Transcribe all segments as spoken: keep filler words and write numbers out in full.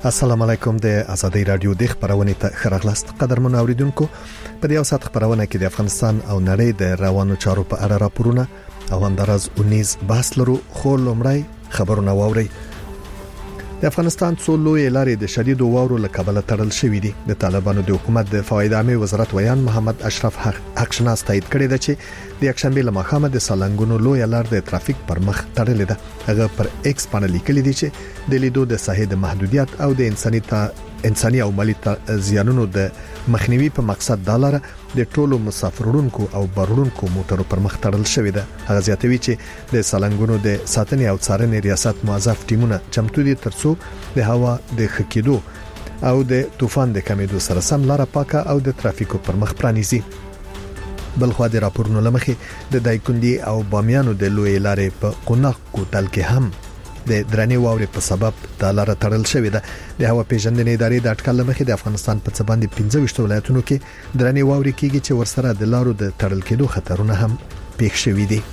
السلام علیکم. د آزادۍ رادیو د خبرونه ته خراغلاست قدرمن اوریدونکو. په دې اوسات خبرونه کې د افغانستان او نړۍ د روانو چارو په اړه راپورونه او همدارز اونیز بحث لرو. خو لومړی خبرونه واوري. د افغانستان څو لوی لارې د شدید واورو له کبله تړل شوې دي. د طالبانو د حکومت د فواید عامه وزارت ویان محمد اشرف حقشناس تایید کړی دی چې د یکشنبه له مخامه د سالنګونو لوی لار د ترافیک پر مخ تړلې ده. هغه پر ایکس باندې لیکلی دی چې د لیدو د ساحې د محدودیت او د انساني انساني او مالی زیانونو د مخنیوي په مقصد د لاره د ټولو مسافرونکو او بارونکو موټرو پر مخ تړل شوې ده. هغه زیاتوي چې د سالنګونو د ساتنې او څارنې ریاست موظف ټیمونه چمتو دي ترڅو د هوا د خکېدو او د طوفان د کمیدو سره سم لاره پاکه او د ترافیکو پر مخ پرانیزي. بلخو د راپورونو لمخې د دایکندي او بامیانو د لوی لارې په قوناق کوتل کې هم د درنې واورې په سبب د لاره تړل شوې ده. د هوا پیژندنې ادارې د اټکل لمخې د افغانستان په څه باندې پنځه ویشت ولایتونو کې درنې واورې کېږي چې ورسره د لارو د تړل کېدو خطرونه هم پیښ شوي دي.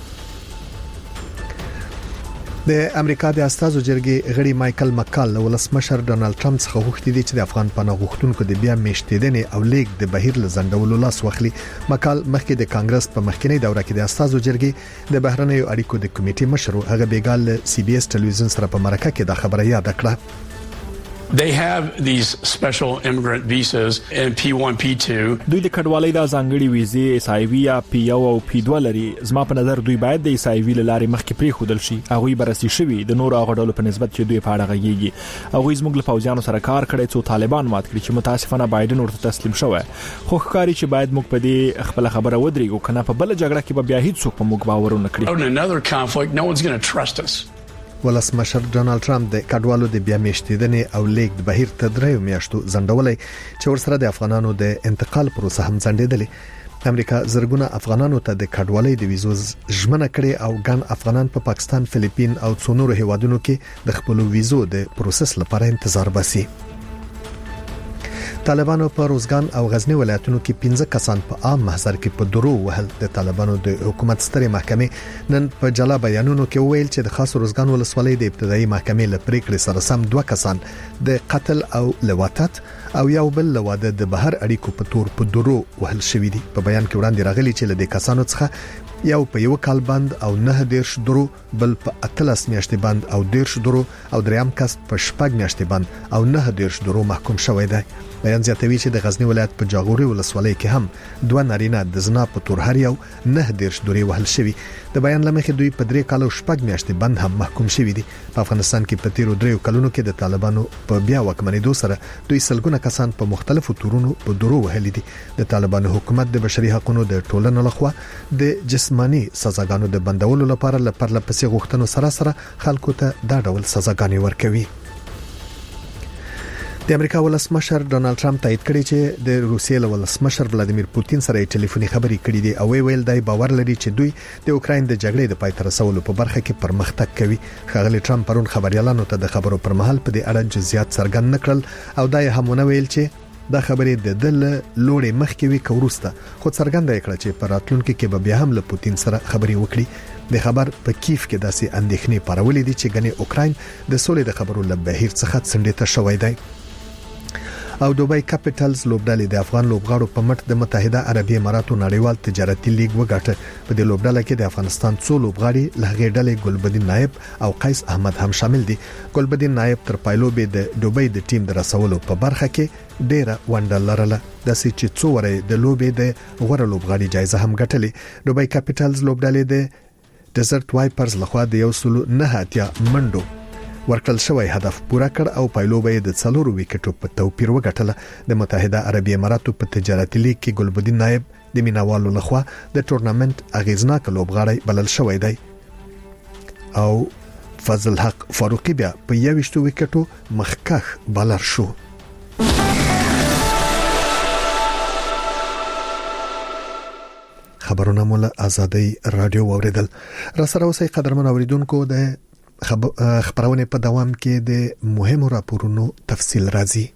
د امریکا د استازو جرګې غړي مايكل مکال له ولسمشر ډونالد ټرمپ څخه غوښتي دي چې د افغان پناه غوښتونکو د بیا میشتېدنې او لیک د بهیر له ځنډولو لاس واخلي. مکال مخکې د کانګرس په مخکنی دوره کې د استازو جرګې د بهرنیو اړیکو د کمیټې مشر هغه بیګال سی بي اس ټلویزیون سره په مرکه کې د خبره یاد کړه. They have these special immigrant visas and P one P two. دوی د کډوالۍ د ځانګړي ویزې اس آی وی یا پی یو او پی دوه لري. زما په نظر دوی باید د اس آی وی لارې مخکې پرې خودل شي. هغه برسي شوی د نور غړو په نسبت چې دوی په اړه غږیږي. هغه زموږ له پوځیانو سره کار کړی څو طالبان مات کړي چې متاسفانه بایدن ورته تسلیم شوی. خو ښکاری چې باید موږ په دې خپل خبره ودرېږو کنه په بل جګړه کې به بیا هیڅ څوک په موږ باور نه کړي. In another conflict no one's going to trust us. ولسمشر ډونالد ټرمپ د کډوالو د بیا میشتېدنې او لیک د بهیر تدریو میاشتو ځنډولې چې ورسره د افغانانو د انتقال پروسه هم ځنډېدلې. امریکا زرګونه افغانانو ته د کډوالۍ د ویزو ژمنه کړې او ګڼ افغانان په پا پاکستان، فلیپین او څو نورو هیوادونو کې د خپل ویزو د پروسس لپاره انتظار باسي. طالبانو په روزګان او غزنی ولایتونو کې پنځه کسان په عام محضر کې په درو وهل. د طالبانو د حکومت سترې محکمې نن په جلا بیانونو کې ویل چې د خاص روزګان ولسوالۍ د ابتدایي محکمې له پریکړې سره سم دوه کسان د قتل او لواطت او یو بل لواده د بهر اړیکو په تور په درو وهل شوې دي. په بیان کې وړاندې راغلي چې له دې کسانو څخه یو په یو کال بند او نه دیرش درو، بل په اتلس میاشتې بند او دیرش درو او دریم کس په شپږ میاشتې بند او نه دیرش درو محکوم شوی دی. بیان زیاتوي چې د غزنی ولایت په جاغوري ولسوالۍ کې هم دوه نارینه د زنا په تور هر یو نه دیرش درې وهل شوی. د بیان لمخې دوی په درې کالو شپږ میاشتې بند هم محکوم شوی دي. په افغانستان کې په تیرو دریو کلونو کې د طالبانو په بیا وکمنېدو سره دوی سلګونه کسان په مختلفو تورونو په درو وهلي دي. د طالبانو حکومت د بشري حقوقو د ټولنې لخوا د جسمانی سزاګانو د بندولو لپاره لپاره پسې غوښتنو سره سره خلکو ته دا ډول سزاګانې ورکوي. د امریکا ولسمشر ډونالد ټرمپ تایید کړی چې د روسیې له ولسمشر ولادیمیر پوتین سره ټلیفوني خبرې کړې دي او ویل دی باور لري چې دوی د اوکراین د جګړې د پای ته رسولو په برخه کې پرمختګ کوي. ښاغلي ټرمپ پرون خبريالانو ته د خبرو پر مهال په دې اړه جزئیات څرګند نکړل او دا یې هم ویل چې دا خبرې د دل لوړې مخکې وی کوروسته خو څرګنده کړه چې پر راتلونکو کې به بیا هم له پوتین سره خبرې وکړي. د خبر په کیف کې داسې اندېښنې پارولې دي چې غني اوکراین د سولې د خبرو له بهیر څخه څنډه شوی دی. او دوبای کاپټلز لوبډالې د افغان لوبغاړو په مټ د متحده عربی اماراتو نړیوال تجارتي لیګ وګاټه. په دې لوبډاله کې د افغانستان څو لوبغاړي له غېډلې ګلبدین نایب او قیس احمد هم شامل دي. ګلبدین نایب تر پایلوبې د دوبای د ټیم د رسولو په برخه کې ډیره ونډه لرله. د سې چې څو ورې د لوبې د غوړه لوبغاړي جایزه هم ګټلې. دوبای کاپټلز لوبډالې د ډیزرټ وایپرز لخوا د یو سل نه اتیا منډو ورکل شوی هدف پورا کړ او پایلوبې د څلورو وکټو په توپیر وګټله. د متحده عربی اماراتو په تجارتي لیګ کې ګلبدین نایب د میناوالو لخوا د ټورنمنت اغیزناک لوبغاړی بلل شوی دی او فضل حق فاروقی بیا په یوشتو وکټو مخکخ بلر شو. خبرونه مول آزادۍ رادیو اوریدل. را سره اوسئ قدرمن اوریدونکو. د خبرونه په دوام کې د مهمو راپورونو تفصیل راځي.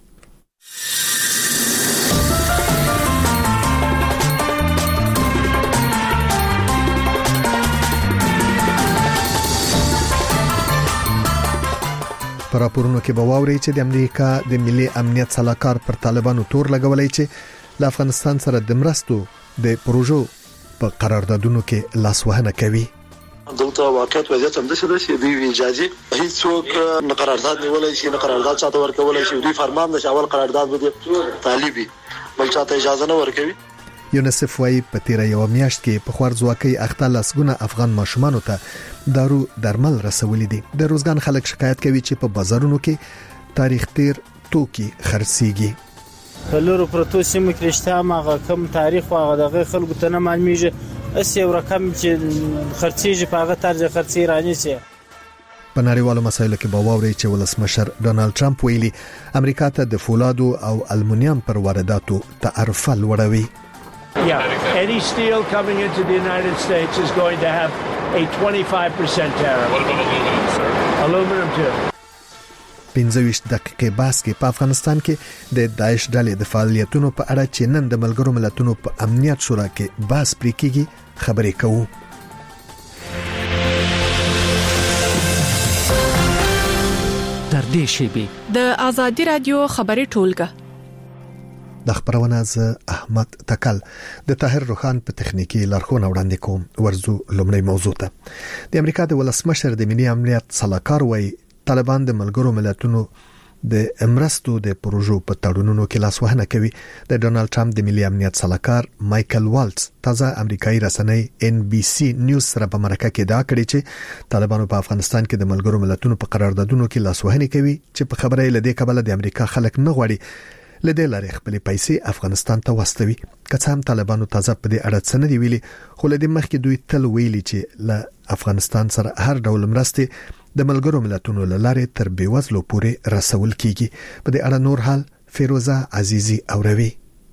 په راپورونو کې به واوري چې د امریکا د ملي امنیت صلاحکار پر طالبانو تور لګولای چې له افغانستان سره د مرستو د پروژو په قراردادونو کې لاسوهنه کوي. دلته واقعیت وضعیت هم د څه د دی اجازه هیڅوک نه قرارداد نیولای شي نه قرارداد چاته ورکولای شي. دوی فرمان د شاول قرارداد به طالبي بل چاته اجازه نه ورکوي. یونیسف وايي په تیر یو میاشت کې په خوارځواکۍ اخته لسګونه افغان ماشومان ته دارو درمل رسولي دي. د روزګان خلک شکایت کوي چې په بازارونو کې تاریخ تیر توکي خرڅيږي. کلورو پروتو سیمه کرشته ماغه کم تاریخ واغه دغه خلکو ته نه معلومیږي. اس یو رقم چې خرڅيږي په هغه طرز خرڅي رانی سي. په نړیوالو مسایلو کې به واوري چې ولسمشر ډونالد ټرمپ ویلي امریکا ته د فولادو او المونیم پر وارداتو تعرفه لوړوي. Yeah, any steel coming into the United States is going to have a twenty-five percent tariff. What about aluminum, sir? Aluminum too. پنځه دقیقې باس کې په افغانستان کې د داعش ډلې د فعالیتونو په اړه چې نن د ملګرو ملتونو په امنیت شورا کې باس پرې کیږي خبرې کوو. تر دې شی د آزادی رادیو خبرې ټولګه د خبرونه ز احمد تکل د طاهر روخان په تخنیکی لارښوونه وړاندې کوم. ورزو لومړی موضوع ته د امریکا د ولسمشر د ملي امنیت صلاحکار وایي طالبان د ملګرو ملتونو د امرستو د پروژو په تړونونو کې لاسوهنه کوي. د ډونالد ټرمپ د ملي امنیت صلاحکار مایکل والټس تازه امریکایي رسنۍ ان بي سي نیوز سره په مرکه کې دا کړی چې طالبانو په افغانستان کې د ملګرو ملتونو په قراردادونو کې لاسوهنه کوي چې په خبره لدې کبله د امریکا خلک نه غواړي لدې لارې خپل پیسې افغانستان ته واستوي. که هم طالبانو تازه په دې اړه څه نه دی ویلي خو لدې مخکې دوی تل ویلي چې له افغانستان سره هر ډول مرستې د ملګرو ملتونو لارې تر بیوزلو پورې رسول کیږي. په دې اړه نور حال فیروزه عزیزی اوروي.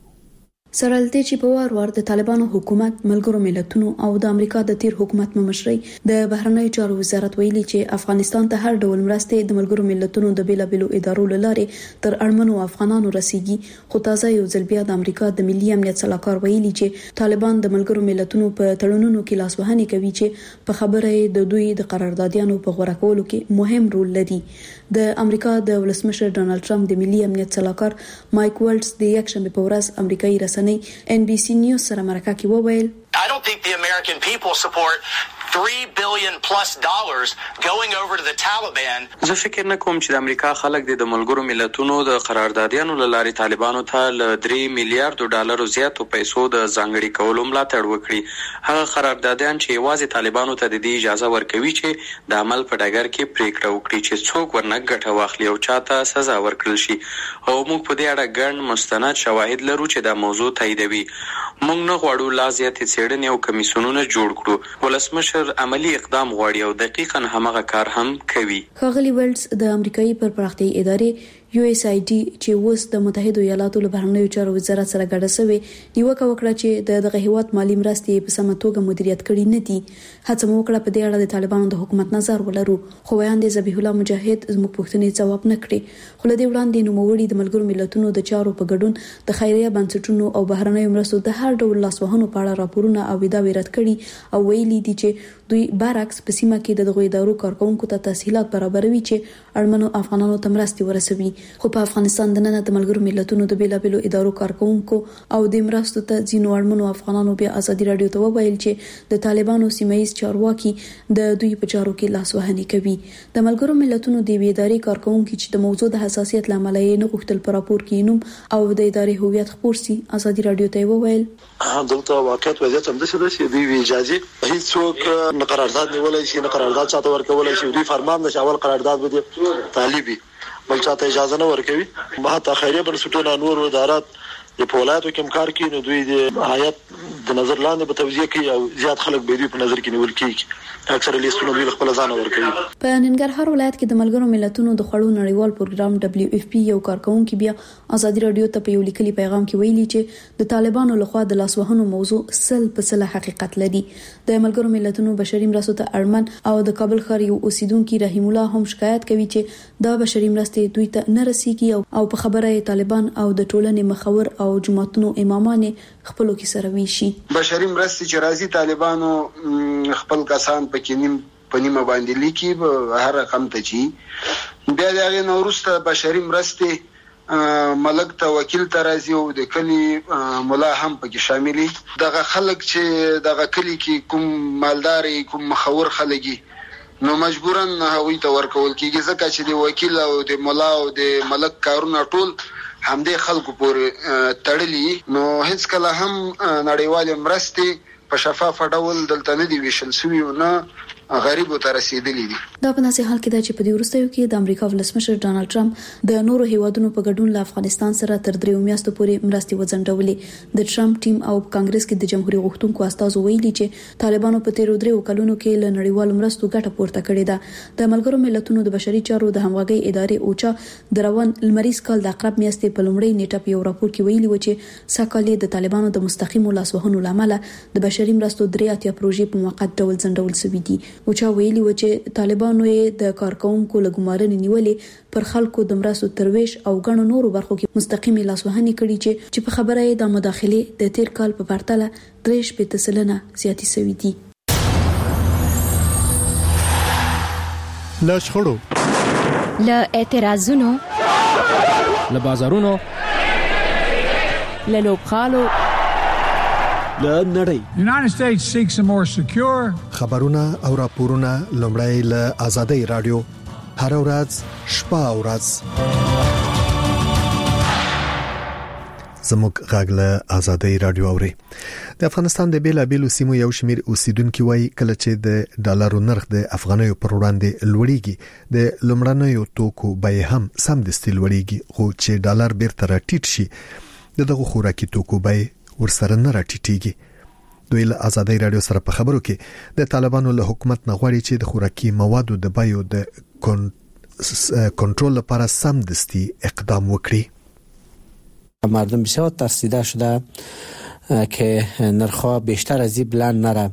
سرالته چې په وار وار د طالبانو حکومت ملګرو ملتونو او د امریکا د تیر حکومت مشري د بهرنی چارو وزارت ویلي چې افغانستان ته هر ډول مرستې د ملګرو ملتونو د بیلابلو ادارو لارې تر اړمنو افغانانو رسیږي. خو تازه یو ځل بیا د امریکا د ملي امنیت صلاحکار ویلي چې طالبان د ملګرو ملتونو په تړونونو کې لاسوهنه کوي چې په خبره د دوی د قراردادیانو په غوړه کولو کې مهم رول لري. د امریکا د ولسمشر ډونالد ټرمپ د ملي امنیت صلاحکار مایک والټس د یک شنبه په ورځ امریکایي رسنۍ ان بي سي نیوز سره مرکه کې وویل I don't think the American people support three billion plus dollars going over to the Taliban. زه فکر نه کوم چې د امریکا خلک د ملګرو ملتونو د قراردادیانو لارې طالبانو ته ل درې میلیارډ ډالرو زیاتو پیسو د ځانګړي کولو ملاتړ وکړي. هغه قراردادیان چې یوازې طالبانو ته د دې اجازه ورکوي چې د عمل په ډګر کې پریکړه وکړي چې څوک ورنه ګټه واخلي او چاته سزا ورکړل شي. او موږ په دې اړه ګڼ مستند شواهد لرو چې دا موضوع تاییدوي. موږ نه غواړو لا زیاتې څېړنې او کمیسیونونه جوړ کړو. ولسمشر عملی اقدام غواړي او دقیقاً همغه کار هم کوي. ښاغلي ویلز د امریکایي پرپرختیایي ادارې یو اس آی ډي چې اوس د متحده ایالاتو له بهرنیو چارو وزارت سره ګډه شوی نیوکه وکړه چې د دغه هیواد مالی مرستې په سمه توګه مدیریت کړي نه دي. هڅه مو وکړه په دې اړه د طالبانو د حکومت نظر ولرو خو وړاندې ذبیح الله مجاهد زموږ پوښتنې ځواب نه کړي. خو لدې وړاندې نوموړي د ملګرو ملتونو د چارو په ګډون د خیریه بنسټونو او بهرنیو مرستو د هر ډول لاسوهنو په اړه راپورونه او ادعاوې رد کړي او ویلي دي چې دوی برعکس په سیمه کې د دغه ادارو کارکونکو ته تسهیلات برابروي چې اړمنو افغانانو ته مرستې ورسوي. خو په افغانستان د نن د ملګرو ملتونو د بیلابلو ادارو کارکونکو او د مرستو ته ځینو اړمنو افغانانو بیا ازادي رادیو ته وویل چې د طالبانو سیمایي چارواکي د دوی په چارو کې لاسوهنه کوي. د ملګرو ملتونو د ادارې کارکونکو چې د موضوع د حساسیت لامل یې نه غوښتل پر راپور کې نوم او د ادارې هویت خبر سي ازادي رادیو ته وویل دلته واقعیت وضعیت هم د څه دی وی اجازه هیڅوک نه قرارداد نیولای شي نه قرارداد چاته ورکولای شي. دوی فرمان د شاول قرارداد به طالبي بل چاته اجازه نه ورکوي. ما ته خیریه بنسټونه نور ادارات د پولادو کوم کار کوي نو دوی د حیات د نظر لاندې به توزیع کوي او زیات خلک به دوی په نظر کې نیول کیږي. اکثر لیستونه دوی خپل ځان ورکوي. په ننګرهار ولایت کې د ملګرو ملتونو د خړو نړیوال پروګرام دبليو اف پی یو کارکونکو بیا ازادي رادیو ته په یو لیکلي پیغام کې ویلي چې د طالبانو لخوا د لاسوهنو موضوع سل په سل حقیقت لري. د ملګرو ملتونو بشري مرستو ته اړمن او د کابل ښار یو اوسیدونکو رحیم الله هم شکایت کوي چې دا بشري مرستې دوی ته نه رسیږي او په خبره طالبان او د ټولنې مخور او جماعتونو امامان خپلو کې سره ویشي. بشري مرستې چې راځي طالبانو خپل کسان پکې نیم په نیمه باندې لیکي هر رقم ته چی بیا دغه نورسته بشري مرستې ملک ته وکیل ته راځي او د کلی مولا هم پکې شاملي دغه خلک چې دغه کلی کې کوم مالداري کوم مخور خلګي نو مجبوراً هغوی ته ورکول کیږي ځکه چې د وکیل او د مولا او د ملک کارونه ټول همدې خلکو پورې تړلي نو هیڅ کله هم نړیوال مرستې په شفاف ډول دلته نه دی ویشل شوی او نه غریبو ته رسیدلی دي. دا په ناسي حال کې دا چې په دې وروستیو کې د امریکا ولسمشر ډانلډ ټرمپ د نورو هیوادونو په ګډون له افغانستان سره تر دریو میاشتو پورې مرستې وځنډولې. د ټرمپ ټیم او کانګرس کې د جمهوریت غوښتونکو استازو ویلي چې طالبانو په تیرو دریو کلونو کې له نړیوالو مرستو ګټه پورته کړې ده. د ملګرو ملتونو د بشري چارو د همغږي ادارې اوچا د روان لمریز کال د اقرب میاشتې په لومړۍ نیټه په یو راپور کې ویلي و چې ساکالي د طالبانو د مستقیمو لاسوهنو لامل د بشري مرستو درې اتیا پروژې په موقت ډول ځنډول شوې دي. اوچا ویلي و چې طالبانو یې د کارکونکو لګمارنې نیولې پر خلکو د مرستو ترویش او غنو نورو برخو کې مستقیمي لاسوهنې کړي چې چې په خبره یې د مداخله د تیر کال په پرتله درې شپږ سلنه زیاتې شوې دي. لا شخړو لا اعتراضونو لا بازارونو لا لوبخالو لا نړۍ. United States seeks a more secure خبرونه او راپورونه لومړی له آزادۍ رادیو هر ورځ شپه او ورځ زموږ غاګله آزادۍ رادیو اوري. د افغانستان د بیلابیلو سیمو یو شمیر اوسیدونکو وایي کله چې د ډالرو نرخ د افغانیو پر وړاندې لوړیږي د لومړنیو توکو بیه هم سمدستي لوړیږي خو چې ډالر بیرته راټیټ شي دغه خوراکي توکو بیه ورسره نه راټیټيږي. دوی له آزادۍ رادیو سره په خبرو کې د طالبانو له حکومت نه غواړي چې د خوراکي موادو د بیو د کنټرل لپاره سمدستي اقدام وکړي. مردم بسیار ترسیده شده که نرخ‌ها بیشتر از این بلند نره.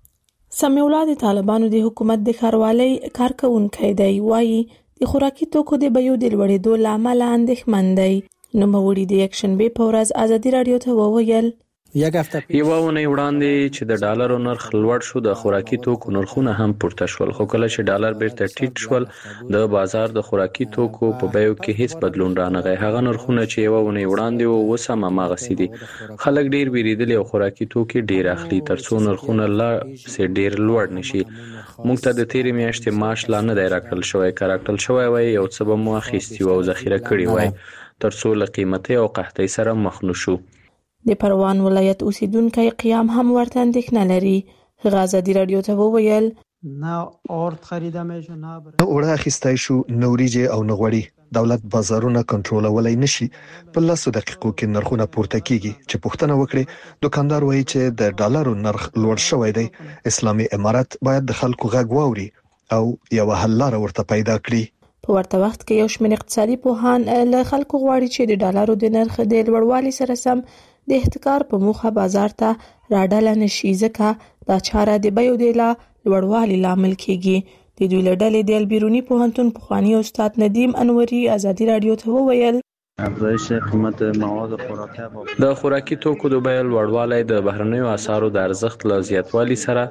سمیع الله د طالبانو د حکومت د ښاروالۍ کارکونکي دی وایي د خوراکي توکو د بیو د لوړېدو لامل اندېښمن دی. نو موري د یکشنبه په ورځ آزادۍ رادیو ته وویل یک هفته یو ونه وړاندې چې د ډالرو نرخ لوړ شو د خوراکي توکو نرخونه هم پورته شول خو کله چې ډالر بیرته ټیټ شول د بازار د خوراکي توکو په بیو کې هیڅ بدلون رانغی. هغه نرخونه چې یو ونه وړاندې وو اوس هم هغه دي. خلک ډیر بیریدل او خوراکي توکي ډیر اخلي ترڅو نرخونه لا سه ډیر لوړ نشي. موږ ته د تیرې میاشتې معاش لا نه دی راکړل شوی کارکل شوی وای یو څه به مو اخیستی او ذخیره کړی وای ترڅو له قیمتي او قحطۍ سره مخ نشو. د پروان ولایت اوسیدونکو قیام هم ورته اندېښنه لري. غازی رادیو ته وویل نه اورد خریده میشه نه اوړه اخیستای شو نوریجه او نغوړی دولت بازارونه کنټرولولای نشي. په لاسو دقیقو کې نرخونه پورته کیږي چې پښتنه وکړي دکاندار وایي چې د ډالرو نرخ لوړ شوی دی. اسلامي امارات باید د خلکو غږ واوري او یو حل لاره ورته پیدا کړي. په ورته وخت کې یو شمېر اقتصادي پوهان له خلکو غواړي چې د ډالرو د نرخ د لوړوالي سره سم د احتکار په موخه بازار ته راډاله نشي ځکه دا چاره د بیو د لوړوالي لامل کیږي. د دوی له ډلې د البیرونی پوهنتون پخوانی استاد ندیم انوري آزادۍ رادیو ته وویل افزایش قیمت مواد خوراکي د خوراکي توکو د بیو لوړوالی د بهرنیو اسعارو د ارزښت له زیاتوالي سره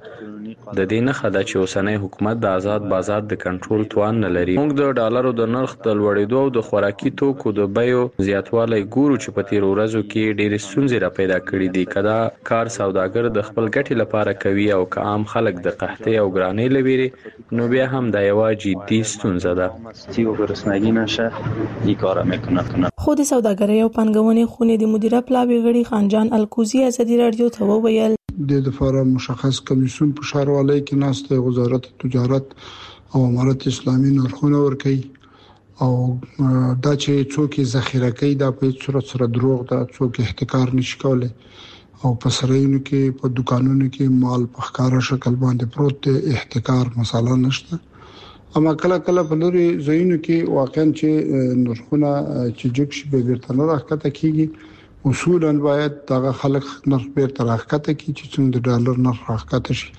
د دې نه خدای چې اوسنۍ حکومت د آزاد بازار د کنټرول توان نه لري. موږ د ډالرو د نرخ د لوړېدو او د خوراکي توکو د بیو زیاتوالی ګورو چې په تیر ورځو کې ډېرې ستونزې را پیدا کړې دي. کدا کار سوداګر د خپل ګټې لپاره کوي او که عام خلک د قحطۍ او ګرانۍ لويري نو بیا هم دا یو جدي ستونزه ده. ستیو ګرسنګي نشه دې کار میکنه. خو د سوداګرۍ او پنګونې خونې د مدیره پلاوی غړي خانجان الکوزی آزادۍ رادیو ته وویل د لپاره مشخص کمیسیون په ښاروالۍ کې ناسته وزارت تجارت او امارت اسلامي نرخونه ورکړي او دا چې څوک ذخیره کوي دا په صورت سره دروغ دا څوک احتکار نشي کولای او په سرایونو کې په دکانونو کې مال په ښکارا شکل باندې پروت احتکار مساله نشته. اما کله کله په لوري زینو کې واقعا چې نرخونه چې جګ شي به ورته نه راکته کیږي. اصولاً باید دغه خلک نرخ بیرته راکته کی چې څنګه د ډالر نرخ راکته شي.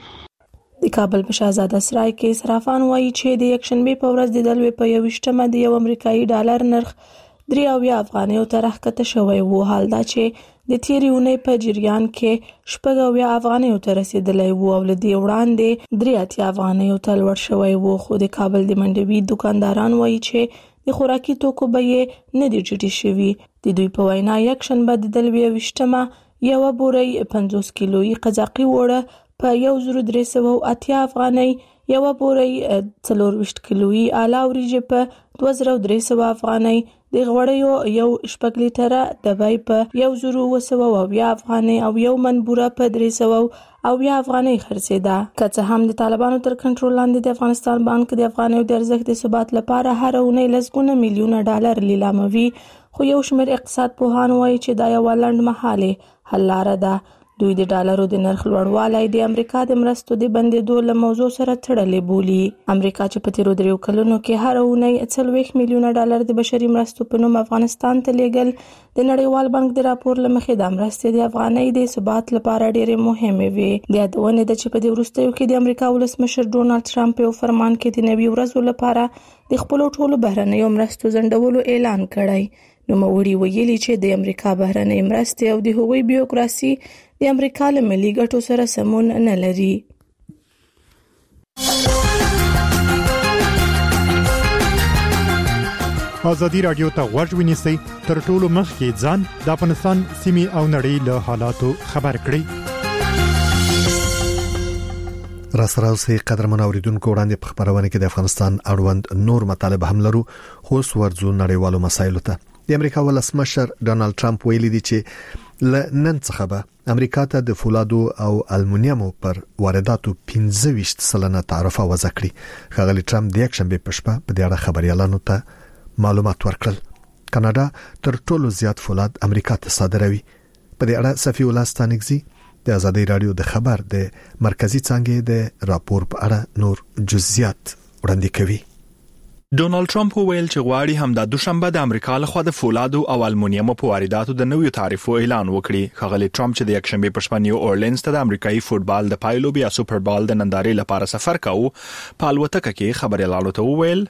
د کابل په شاهزاده سرای کې صرافان وایي چې د یکشنبه په ورځ د دلوي په یوشتمه د یو امریکایي ډالر نرخ درې اویا افغانیو ته راکته شوی وو. حال دا چې د تیری اونۍ په جریان کې شپږ اویا افغانۍ ته رسیدلی وو او لدی وړاندې درې اتیا افغانۍ ته لوړ شوی وو. خو د کابل د منډوي دکانداران وایي چې د خوراکي توکو بیې نه دي ټیټې شوي. د دوی په وینا یک شنبه د دلوي وشتمه یو بوري پنځوس کیلویي قزاقي وړه په یو زر درې سوه اتیا افغانۍ، یو بوري څلور ویشت کیلویي اعلی وریجې په دوه زره درې سوه افغانۍ، د غوړیو یو شپږ لیټره دبای په یو زر اوه سوه اویا افغانۍ او یو من بوره په درې سوه اویا افغانۍ خرڅېده. که څه هم د طالبانو تر کنټرول لاندې د افغانستان بانک د افغانیو د ارزښت د ثبات لپاره هر اونۍ لسګونه میلیونه ډالر لیلاموي، خو یو شمېر اقتصاد پوهان وایي چې دا یوه لنډمهالې حل لاره ده. دوی د ډالرو د نرخ لوړوالی د امریکا د مرستو د بندېدو له موضوع سره تړلې بولي. امریکا چې په تیرو دریو کلونو کې هر اونۍ څلوېښت میلیونه ډالر د بشري مرستو په نوم افغانستان ته لیږل، د نړیوال بانک د راپور له مخې د مرستې د افغانۍ د ثبات لپاره ډېرې مهمې وي. د یادونې ده چې په دې وروستیو کې د امریکا ولسمشر ډونالډ ټرمپ یو فرمان کې د نوي ورځو لپاره د خپلو ټولو بهرنیو مرستو ځنډولو اعلان کړی. نوموړي ویلي چې د امریکا بهرنۍ مرستې او د هغوی بیوکراسي د امریکا له ملي ګټو سره سمون نه لري. ازادي راډیو ته غوږ ونیسئ تر ټولو مخکې ځان د افغانستان سیمې او نړۍ له حالاتو خبر کړئ. راسره اوسئ قدرمن اوریدونکو، وړاندې په خبرونه کې د افغانستان اړوند نور مطالب هم لرو، خو ورځو نړیوالو مسایلو ته. د امریکا ولسمشر ډونالد ټرمپ ویلي دی چې ل نن څخه به امریکا ته د فولادو او المونیمو پر وارداتو پنځه ویشت سلنه تعرفه وضع کړي. ښاغلي ټرمپ د یک شنبه په شپه په دې اړه خبريالانو ته معلومات ورکړل. کاناډا تر ټولو زیات فولاد امریکا ته صادروي. په دې اړه صفي الله ستانکزي د آزادي رادیو د خبر د مرکزی څنګه د راپور په اړه نور جزئیات وړاندې کوي. ډونالد ټرمپ ویل چې غواړي هم د دوشنبه د امریکا لخوا د فولادو او المونیمو په وارداتو د نویو تعرفو اعلان وکړي. ښاغلي ټرمپ چې د یک شنبه په شپه نیو اورلینز ته د امریکایي فوتبال د پایلو بیا سوپر بال د نندارې لپاره سفر کاوه، په الوتکه کې خبريالانو ته وویل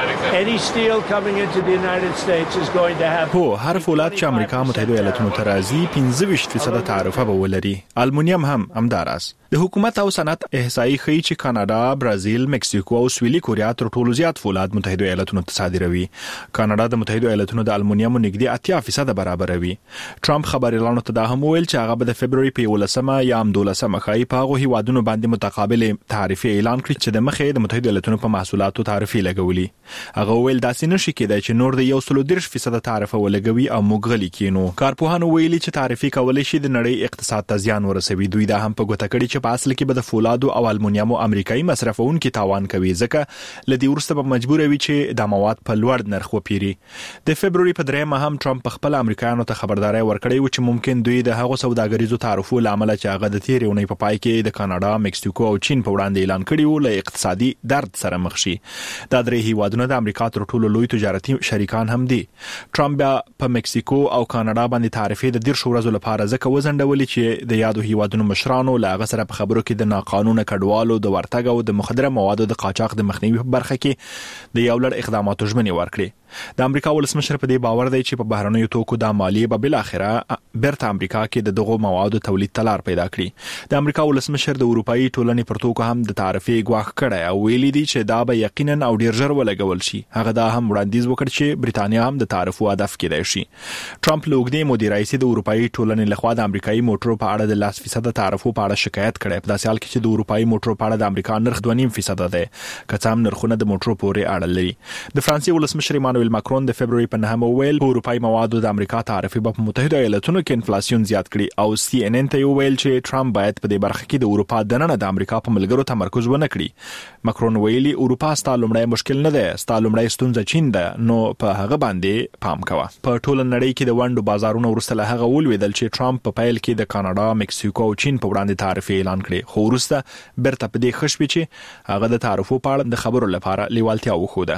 هو هر فولاد چې امریکا متحده ایالاتونو ته راځي پنځه ویشت فیصد تعرفه به ولري. المونیم هم همداراز. د حکومت او صنعت احصایي ښیي چې کاناډا، برازیل، مکسیکو او سویلي کوریا تر ټولو زیات فولاد متحده ایالاتونو ته صادروي. کاناډا د متحده ایالاتونو د المونیمو نږدې اتیا فیصد برابروي. ټرمپ خبريالانو ته دا هم ویل چې هغه به د فبرवरी په ولسمه یا هم دولسمه خای په هغه هیوادونو باندې متقابل تعرفه اعلان کړي چې د مخې د متحده ایالاتونو په محصولاتو تعرفه لګولي. هغه ویل داسې نشي کېدای چې نور د یو سل ودرش فیصد تعرفه ولګوي او موږ غلي کینو. کارپوهانو ویلي چې تعرفه کولای شي د نړۍ اقتصاد ته زیان ورسوي. دوی دا هم په ګوته کړي چې په اصل کې به د فولادو او المونیمو امریکایي مصرفونکو تاوان کوي، ځکه لدی ورسته به مجبور وي چې د مواد په لوړ نرخ وپیري. د فبرवरी په دریمه هم ټرمپ په خپل امریکایانو ته خبرداري ورکړی و چې ممکن دوی د هغو سوداګریزو تعرفو لامل چې هغه د تیرې اونۍ په پای کې د کاناډا، مکسیکو او چین په وړاندې اعلان کړی و له اقتصادي درد سره مخ شي. دا درې هیوادونه د امریکا تر ټولو لوی تجارتي شریکان هم دي. ټرمپ په مکسیکو او کاناډا باندې تعرفې د ډیر ورځو لپاره ځکه وزندولې چې د یادو هیوادونو مشرانو له هغه سره په خبرو کې د ناقانونه کډوالو د ورتګ او د مخدره موادو د قاچاق د مخنیوي په برخه کې د یو لړ اقداماتو ژمنې ورکړي. د امریکا ولسمشر په دې باور دی چې په بهرنیو توکو د مالیې به بل اخره برته امریکا کې د دغو موادو تولید تلار پیدا کړي. د امریکا ولسمشر د اروپאי ټولنې پر توکو هم د تعرفې غواخ کړی او ویلي دی چې دا به یقینا او ډیر ژر ولګول شي. هغه دا هم وړاندیز وکړ چې برېټانیا هم د تعرفو هدف کېدای شي. ټرمپ لوګدې مدیر رئیس د اروپאי ټولنې لخوا د امریکایي موټرو په اړه د لاس فیصد تعرفو په اړه شکایت کړی. په داسې حال کې چې د اروپאי موټرو په اړه د امریکا نرخ دوه نیم فیصد دی، که څه هم نرخونه د موټرو پورې اړه لري. د فرانسې ولسمشر ایمانوئل ماکرون د فبرवरी په نهمه ویل په اروپאי موادو د امریکا تعرفه په متحده ایالاتونو کې انفلیسیون زیات کړي او سی ان ان ته ویل چې ټرمپ باید په دې برخه کې د اروپا دننه د امریکا په ملګرو تمرکز ونه کړي. ماکرون ویلي اروپا ستاسو لومړی مشکل نه ده، ستاسو لومړی ستونزه چین ده، نو په هغه باندې پام کوه. په ټول نړۍ کې د وندو بازارونو ورسره هغه ولویدل چې ټرمپ په پیل کې د کاناډا، مکسیکو او چین په وړاندې تعرفه اعلان کړي، خو وروسته برته په دې خښ چې هغه د تعرفو په اړه د خبرو لپاره لیوالتیا وښوده.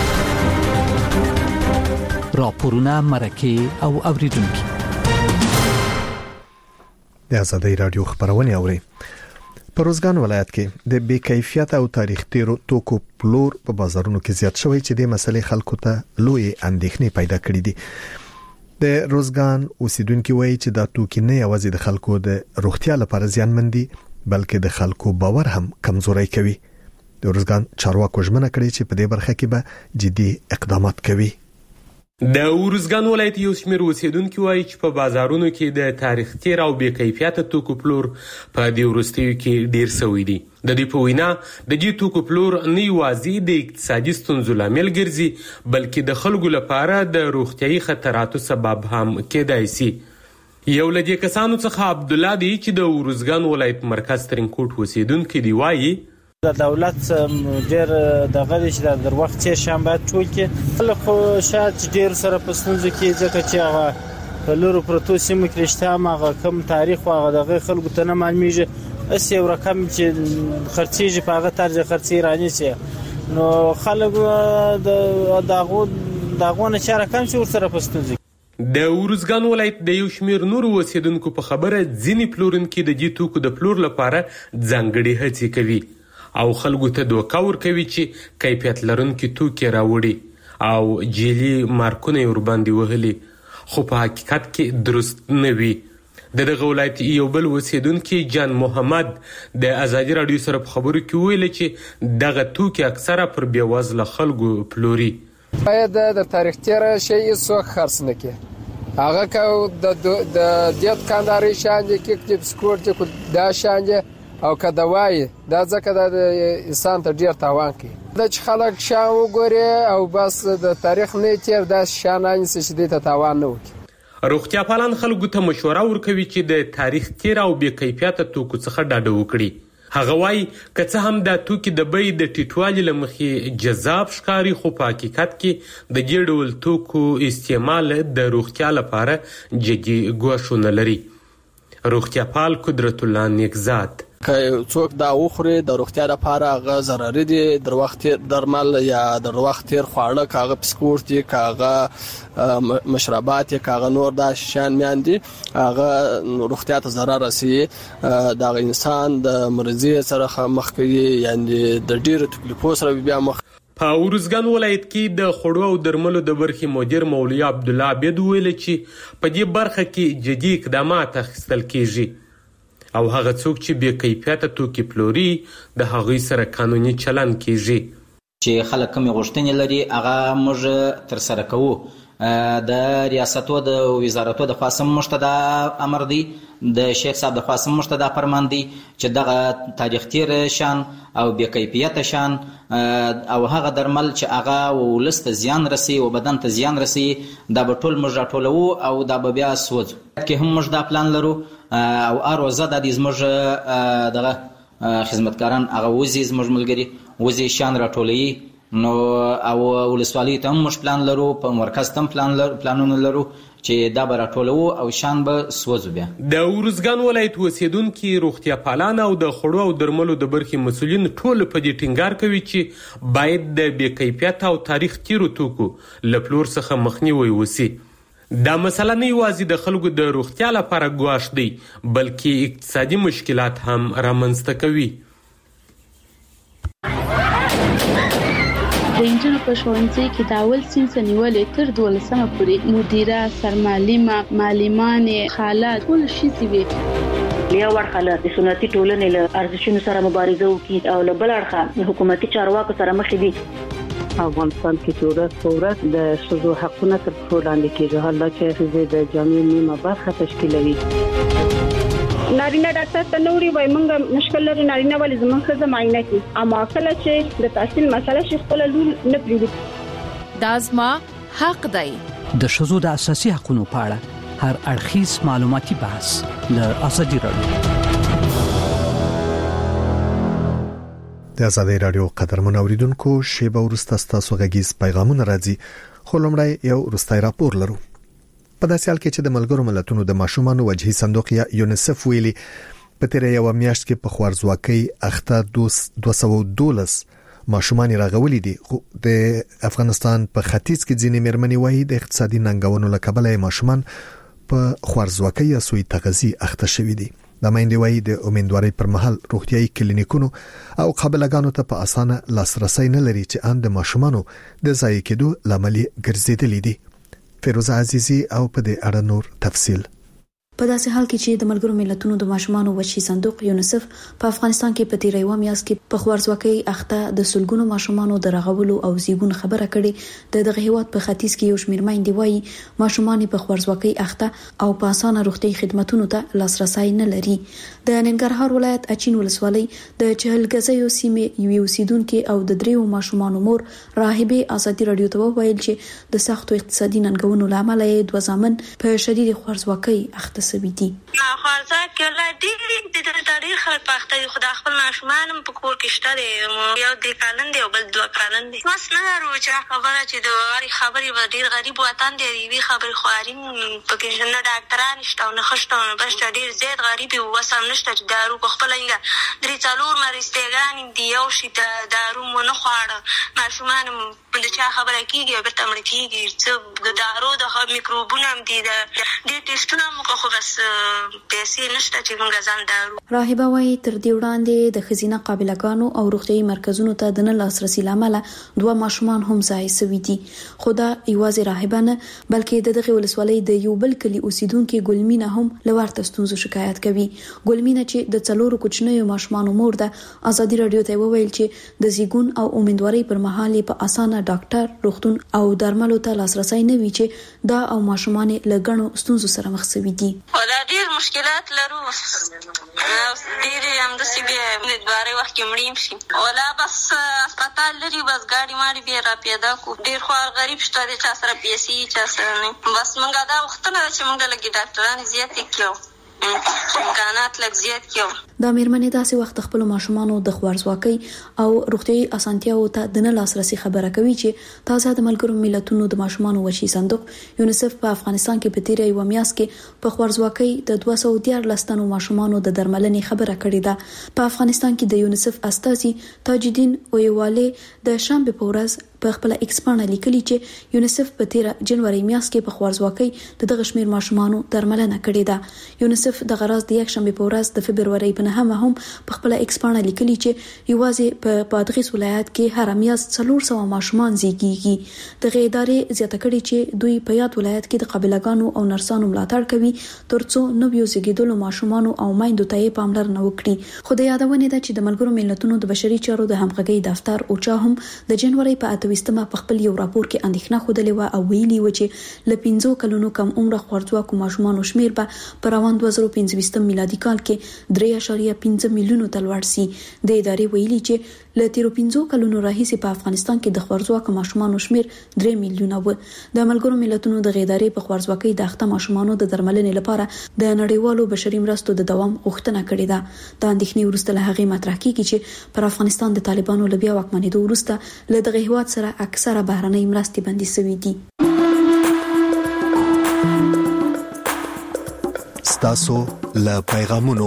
راپورونه مرکه او اوریدونکو د آزادي رادیو خبرونه اوري. په روزګان ولایت کې د بې کیفیت او تاریخ تیرو توکو پلور په بازارونو کې زیات شوی چې د مسلې خلکو ته لوی اندېښنې پیدا کړې دي. د روزګان اوسیدونکو وایي چې دا توکي نه یوازې د خلکو د روغتیا لپاره زیانمندي بلکې د خلکو باور هم کمزوري کوي. د روزګان چارواکو ژمنه کړې چې په دې برخه کې به جدي اقدامات کوي. د ورزګان ولایت یو شمېر اوسیدونکو وایي چې په بازارونو کې د تاریخ تیر او بې کیفیته توکو پلور په دې وروستیو کې ډیر شوی دی. د دې په وینا د دې توکو پلور نه یوازې د اقتصادي ستونزو لامل ګرځي بلکې د خلکو لپاره د روغتیايي خطراتو سبب هم کېدای شي. یو له دې کسانو څخه عبدالله دی چې د ورزګان ولایت مرکز ترینکوټ اوسیدونکی دی. وایي د دولت ډیر دغه چې د وخت یې شام باید ټول کې خلک خو شاید ډیر سره په ستونزو کې ځکه چې هغه په لورو پروتو سیمو کې رښتیا هغه کم تاریخ او هغه دغه خلکو ته نه معلومیږي. اس یو رقم چې خرڅیږي په هغه طرز خرڅي رانیسي نو خلک د داغو داغونه چې رقم چې ورسره په ستونزو. د ورزګان ولایت د یو شمېر نورو اوسیدونکو په خبره ځینې پلورونکي د دې توکو د پلور لپاره ځانګړې هڅې کوي او خلکو ته دوکه ورکوي چې کیفیت لرونکي توکي راوړي او جعلي مارکونه یې ورباندې وهلي خو په حقیقت کې درست نه وي. د دغه ولایت یو بل اوسیدونکي جان محمد د ازادي راډیو سره په خبرو کې ویل چې دغه توکي اکثره پر بېوزله خلکو پلوري. باید د تاریخ تیر شی څوک خرڅ نه کړي. هغه کو د د دیت کانداري شان دي کې چې سکورټ کو دا شان دي او کدوای دا ځکه د انسان ته ډیر تاوان کوي. د چې خلک شان وګوري او بس د تاریخ نه تیر د شانان څه دي ته تاوان نه وکړي. روغتیا پالان خلکو ته مشوره ورکوي چې د تاریخ تیر او بې کیفیته توکو څخه ډاډه وکړي. هغه وایي که څه هم دا توکي د بیې د ټیټوالي له مخې جذاب ښکاري خو په حقیقت کې د دې ډول توکو استعمال د روغتیا لپاره جدي ګواښونه لري. روغتیا پال قدرت الله نیکزاد که څوک دا وخوري د روغتیا لپاره هغه ضرري دي. در وخت درمل یا در وخت تیر خواړه کاغه بسکوټ دي کاغه مشروبات کاغه نور دا شان میان دي هغه روغتیا ته ضرر رسي. دا انسان د مرضی سره مخ کوي یعنی د ډیرو تکلیفو سره بیا مخ. په ورزګان ولایت کې د خوړو او درملو د برخې مدیر مولوی عبدالله عبید ویل چې په دې برخه کې جدي اقدامات اخیستل کیږي او هغه څوک چې بې کیفیته توکي پلوري د هغوی سره قانوني چلند کیږي. چې خلک کومې غوښتنې لري هغه موږ ترسره کوو. د ریاستو د وزارتو د خوا هم موږ ته دا امر دی د شیخ صاحب د خوا هم موږ ته دا فرمان دی چې دغه تاریخ تیر شان او بې کیفیته شان او هغه درمل چې هغه ولس ته زیان رسي او بدن ته زیان رسي دا به ټول موږ راټولوو او دا به بیا سوځو. کې هم موږ دا پلان لرو او اروزه د دې زموږ دغه خدمتګاران هغه وزي زموږ ملګري وزي شان راټولوي نو او ولسوالۍ ته هم موږ پلان لرو په مرکز ته هم پلان لرو پلانونه لرو چې دا به راټولوو او شان به سوځو. بیا د ورزګان ولایت اوسیدونکي روغتیا پالان او د خوړو او درملو د برخې مسؤلین ټول په دې ټینګار کوي چې باید د بې کیفیته او تاریخ تیرو توکو له پلور څخه مخنیوی وشي. دا مسله نه یوازې د خلکو د روغتیا لپاره ګواښ دی بلکې اقتصادي مشکلات هم رامنځته کوي. د انجنونو په ښوونځي کې د اول صنف نیولې تر دولسمه پورې مدیره سرمعلمه معلمانې خاله ټول شي وي. یو ورخه د سنتي ټولنې له ارزښتونو سره مبارزه وکړي او له بل اړخه حکومتي چارواکو سره مخ دي. افغانستان کې ټولنه ثورت د شذو حقونه تر څو لاندې کېږي حالا چې شذو د جامع نیمه برخه تشکیلوي. نارینه ډاکټر ته نوري وای مونږ مشکل لري نارینه ولې زموږ خزه معاینه کوي اما کله چې د تحصیل مسله شي خپل لول نه پریږدي. دا زما حق دی. د شذو د اساسي حقوقو په اړه هر اړخیز معلوماتي بحث له ازادي راډیو د ازادي راډیو قدرمن اوریدونکو شیبه ورسته ستاسو غږیز پیغامونه راځي خو لمړی یو ورستای راپور لرو. په داسې حال کې چې د ملګرو ملتونو د ماشومانو وجهي صندوق یا یونیسف ویلي په تیر یو میاشت کې په خوارزواکۍ اخته دوه سوه او دولس ماشومان راغولي دي. د افغانستان په ختیځ کې ځینې مېرمنې وایي د اقتصادي ننګونو له کبله ماشومان په خوارزواکۍ یا سوء تغذیه اخته شوي دي. د مېندې وایي د امیندوارۍ پر مهال روغتيایي کلینیکونو او قابلګانو ته په اسانه لاسرسي نه لري چې ان د ماشومانو د ضایع کېدو لامل ګرځېدلې دي. فیروزه عزیزی او په دې اړه نور تفصیل. په داسې حال کې چې د ملګرو ملتونو د ماشومانو وچی صندوق یونیسف په افغانستان کې په تیریو میاشت کې په خوارځواکۍ اخته د سلګونو ماشومانو د رغولو او زیږون خبره کړې د دغه هیواد په ختیځ کې یو شمېر میندې وایي ماشومان په خوارځواکۍ اخته او په اسانه روغتي خدماتونو ته لاسرسي نه لري. د ننګرهار ولایت اچین ولسوالۍ د چهلګزیو سیمې یو اوسیدونکو او د دریو ماشومانو مور راهبه ازادي رادیو ته وویل چې د سختو اقتصادي ننګونو لامل یې دوه ځامن په شدید خوارځواکۍ اخته سوي دي. خوارځواکۍ ولادي د تاریخ خلک پخته دي خو د خپل ماشومان په کور کې شته دي یو د کالن دی او بل دوه کالن دي. وس نه لرو چې خبره چې د اړ خبرې و ډیر غریب وطن دی وی خبرې خوارین پکې نه ډاکټران شته او نه خشته بس ډیر زیات غریب او وسم نشته چې دارو په خپل انګه درې څلور مرستګان دی یو شي د دارو مونږ خواړه ماشومان د چا خبره کیږي به تمړ کیږي چې د دارو د میکروبونو هم دي د دې ټیسټونه موږ خو بس پیسې نشته چې موږ ځان دارو. راهبه وايي تر دې وړاندې د خزینه قابلګانو او روغتيایي مرکزونو ته د نه لاسرسي لامل دوه ماشومان هم ځای سوي دي. خدا یوازې راهبه نه بلکې د دغه ولسوالۍ د یو بل کلی اوسیدونکو ګلمینه هم لورته ستونزو شکایت کوي. ګلمینه چې د څلورو کوچنیو ماشومانو مور ده ازادي رادیو ته وویل چې د زیګون او امیدواري پر مهال په اسانه ډاکټر روغتون او درملو ته لاسرسي نه وي چې دا او ماشومان لګڼو ستونزو سره مخ شوي دي. ولا ډیر مشکلات لرو ډیر هم د سی بي د دواره وخت کې مړیم شي ولا بس هسپتال لري بس ګاډي ماډي به را پیدا کو ډیر خو غریب شته دي چې سره پیسې چې سره نه بس مونږه دا وخت نه چې مونږ لګي ډاکټران زیات کیو امکانات لږ زیات کیو. د میرمنې داسې وخت خپل ماشومانو د خوارځواکۍ او روغتيایي اسانتیاو ته د نه لاسرسي خبره کوي چې تازه د ملګرو ملتونو د ماشومانو وچی صندوق یونیسف په افغانستان کې په تیرې یو میاشت کې په خوارځواکۍ د دوه سوه دیارلس تنو ماشومانو د درملنې خبره کړې ده. په افغانستان کې د یونیسف استازي تاجدین اویواله د شنبه په ورځ په خپل ایکس باندې لیکلي چې یونیسف په تیره جنوري میاشت کې په خوارځواکۍ د دغه شمیر ماشومانو درملنه کړې ده. یونیسف د غراز د یک شنبه په ورځ د فبرवरी په نهمه هم په خپل ایکس باندې لیکلي چې یوازې په بادغیس ولایت کې هر میاشت څلور سوه ماشومان زیږیږي. دغه ادارې زیاته کړې چې دوی په یاد ولایت کې د قابلګانو او نرسانو ملاتړ کوي ترڅو نویو زیږیدلو ماشومانو او میندو ته یې پاملرنه وکړي. خو د یادونه ده چې د ملګرو ملتونو د بشري چارو د همغږي دفتر اوچا هم د جنوري په اتويستمه په خپل یو راپور کې اندېښنه خوده و او ویلي و چې ل پنځو کلونو کم عمر خوارځواکو ماشومانو شمیر به پر روان دوه زره پنځه میلادي کال کې درې اعشاریه پنځه میلیونو ته لوړ شي. د ادارې ویلي چې ل تیرو پنځو کلونو راهیسې په افغانستان کې د خوارځواکو ماشومانو شمیر درې میلیونه و. د ملګرو ملتونو د ادارې په خوارځواکۍ د اخته ماشومانو د درملنې لپاره د نړیوالو بشري مرستو د دوام غوښتنه کړې ده. د اندېښنې وروسته له هغې مطرح کیږي چې پر افغانستان د طالبانو له بیا واکمنېدو وروسته له دغه هیواد سره اکثره بهرنۍ مرستې بندي شوې دي. ستاسو له پیغامونو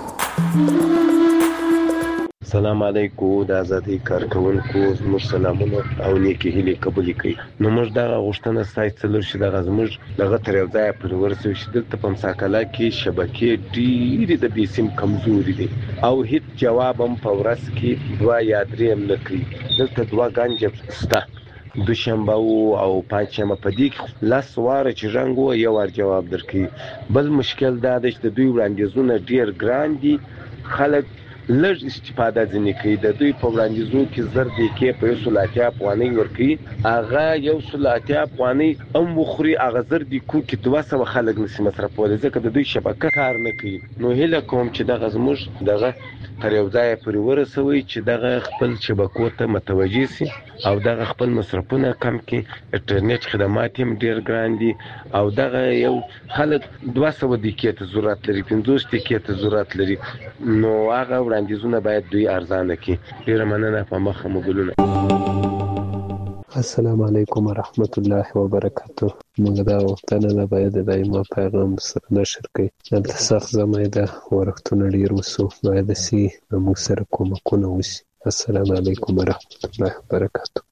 السلام علیکم د ازادي کارکونکو زموږ سلامونه او نیکی هیلې قبول کړئ. نو موږ دا غوښتنه ستاسو څلور شي د غزموږ دغه تر یو ځای پر ورسېو چې دلته په مساکله کې شبکې ډېرې د بیسیم کمزوري دي او هیڅ جواب هم په ورځ کې دوه یا درې هم نه کوي. دلته دوه ګنجه شته دوشنبه او پنجشنبه په دې کې لاس واره چې رنګ و یو ور جواب درکې. بل مشکل دا دی چې د دوی وړاندیزونه ډیر ګران دي خلک لږ استفاده ځنې کوي. د دوی په وړاندیزو کې زر دی کې په یو سل اتیا افغانۍ ورکوي هغه یو سل اتیا افغانۍ هم وخوري هغه زر دی کو کې دوه سوه خلک نشي مصرفولی ځکه د دوی شبکه کار نه کوي. نو هیله کوم چې دغه زموږ دغه تر یو ځای پورې ورسوي چې دغه خپل شبکو ته متوجه سي او دغه خپل مصرفونه کم کړي. انټرنیټ خدمات هم ډیر ګران دي او دغه یو خلک دوه سوه دقیقې ته ضرورت لري پنځوس دقیقې ته ضرورت لري نو هغه وړاندیزونه باید دوی ارزانه کړي. ډیره مننه په مخه مګلونه. السلام علیکم ورحمت الله وبرکاته. موږ دا وختونه نه باید د دایمه پیغام سره نشر کړي. دلته سخت زمای ده ورختونه ډیر وسو باید سي موږ سره کومکونه وشي. السلام علیکم ورحمت الله وبرکاته.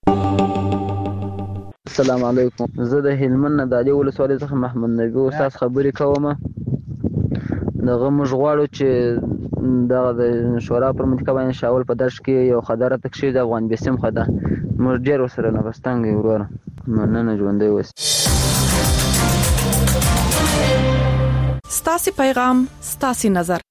السلام علیکم. زه د هلمند نه د علي ولسوالۍ څخه محمد نبی استاد خبرې کوم. دغه موږ غواړو چې دغه د شورا پر منطقه باندې شاول په درش کې یو خبره تکشي د افغان بیسیم خدا موږ ډیر وسره نه بستانګي ورور مننه ژوندۍ وس. ستاسو پیغام ستاسو نظر